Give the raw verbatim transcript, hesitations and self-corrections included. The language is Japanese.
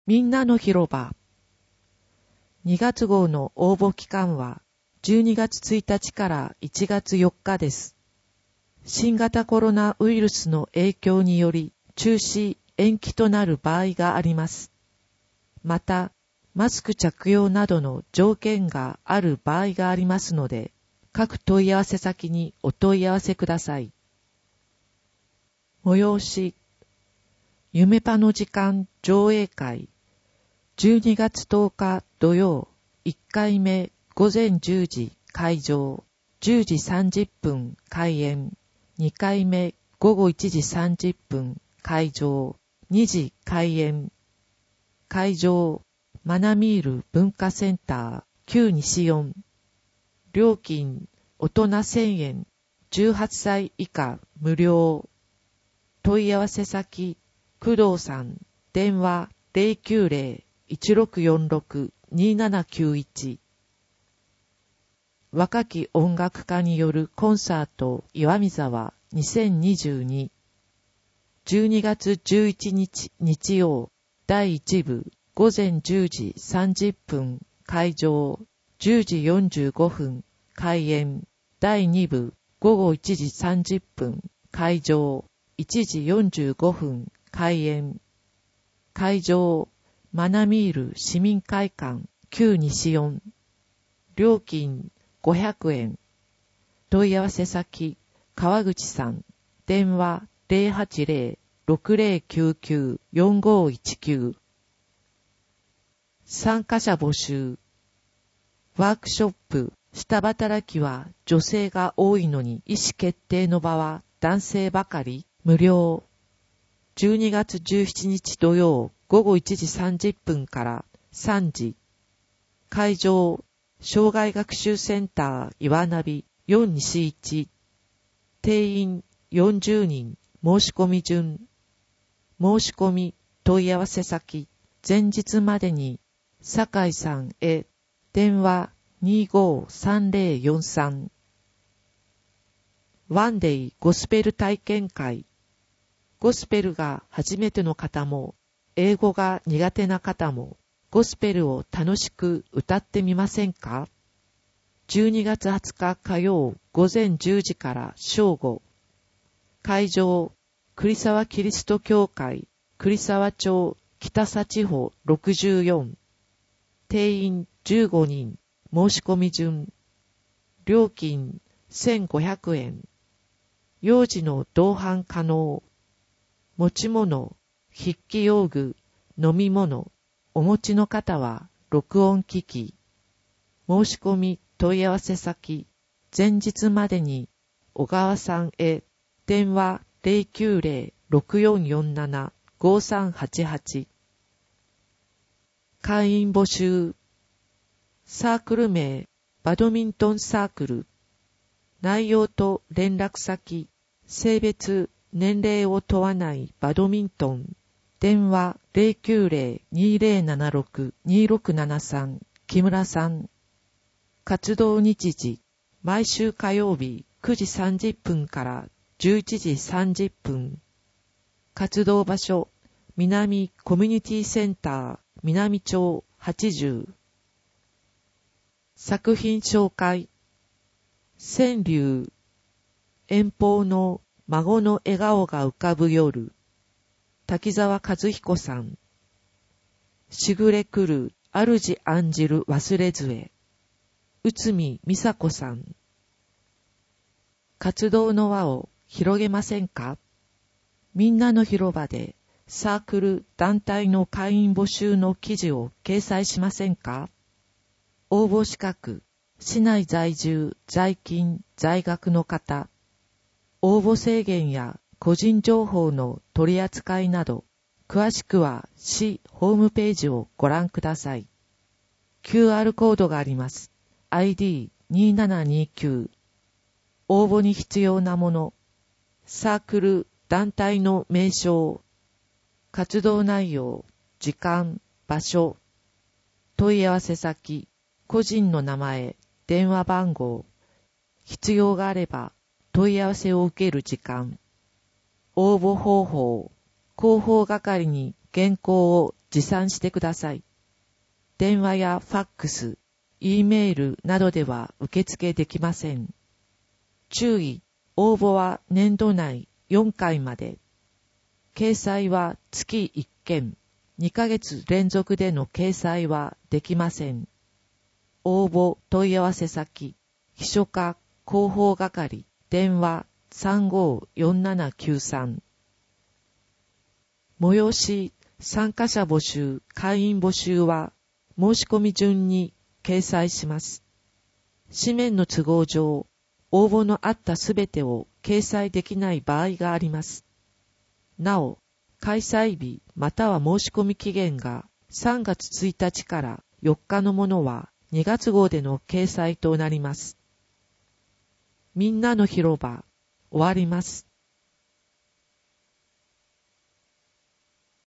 みんなの広場。にがつ号の応募期間はじゅうにがつついたちからいちがつよっかです。新型コロナウイルスの影響により中止、延期となる場合があります。また、マスク着用などの条件がある場合がありますので、各問い合わせ先にお問い合わせください。催し、夢パの時間上映会、じゅうにがつとおか土曜、いっかいめごぜんじゅうじ会場、じゅうじさんじゅっぷん開演、にかいめごごいちじさんじゅっぷん会場、にじ開演、会場、マナミール文化センター旧西四、料金大人せんえん、じゅうはっさい以下無料、問い合わせ先、工藤さん、電話 ゼロきゅうゼロ いちろくよんろく にななきゅういち。若き音楽家によるコンサート岩見沢にせんにじゅうに。じゅうにがつじゅういちにち日曜、だいいちぶごぜんじゅうじさんじゅっぷん会場、じゅうじよんじゅうごふん開演、だいにぶごごいちじさんじゅっぷん会場、いちじよんじゅうごふん開演、会場、マナミール市民会館旧西四、料金ごひゃくえん、問い合わせ先、川口さん、電話 ゼロはちゼロ ろくゼロきゅうきゅう よんごいちきゅう。参加者募集。ワークショップ、下働きは女性が多いのに意思決定の場は男性ばかり、無料。じゅうにがつじゅうしちにち土曜ごごいちじさんじゅっぷんからさんじ。会場、障害学習センター岩ナビよんにしいち。定員よんじゅうにん、申し込み順。申し込み、問い合わせ先、前日までに、酒井さんへ、電話にごさんゼロよんさん。ワンデイゴスペル体験会。ゴスペルが初めての方も、英語が苦手な方も、ゴスペルを楽しく歌ってみませんか？じゅうにがつはつか火曜ごぜんじゅうじから正午。会場、栗沢キリスト教会、栗沢町北佐地方ろくじゅうよん。定員じゅうごにん、申し込み順。料金せんごひゃくえん。幼児の同伴可能。持ち物、筆記用具、飲み物、お持ちの方は録音機器。申し込み問い合わせ先、前日までに小川さんへ、電話 ゼロきゅうゼロ ろくよんよんなな ごさんはちはち。会員募集。サークル名、バドミントンサークル。内容と連絡先、性別、年齢を問わないバドミントン。電話 ゼロきゅうゼロ にゼロななろく にろくななさん。木村さん。活動日時、毎週火曜日くじさんじゅっぷんからじゅういちじさんじゅっぷん。活動場所、南コミュニティセンター、南町はちじゅう。作品紹介。川柳。遠方の孫の笑顔が浮かぶ夜。滝沢和彦さん。しぐれ来る主案じる忘れ杖。内海美佐子さん。活動の輪を広げませんか？みんなの広場でサークル団体の会員募集の記事を掲載しませんか？応募資格、市内在住、在勤、在学の方。応募制限や個人情報の取り扱いなど、詳しくは市ホームページをご覧ください。キューアール コードがあります。アイディーにーななにきゅう。応募に必要なもの。サークル、団体の名称。活動内容、時間、場所。問い合わせ先、個人の名前、電話番号。必要があれば問い合わせを受ける時間。応募方法。広報係に原稿を持参してください。電話やファックス、E メールなどでは受付できません。注意、応募は年度内よんかいまで。掲載は月いっけん、にかげつ連続での掲載はできません。応募問い合わせ先、秘書課広報係、電話 さんごーよんななきゅうさん。催し、参加者募集、会員募集は申し込み順に掲載します。紙面の都合上、応募のあったすべてを掲載できない場合があります。なお、開催日または申し込み期限がさんがつついたちからよっかのものはにがつごうでの掲載となります。みんなの広場、終わります。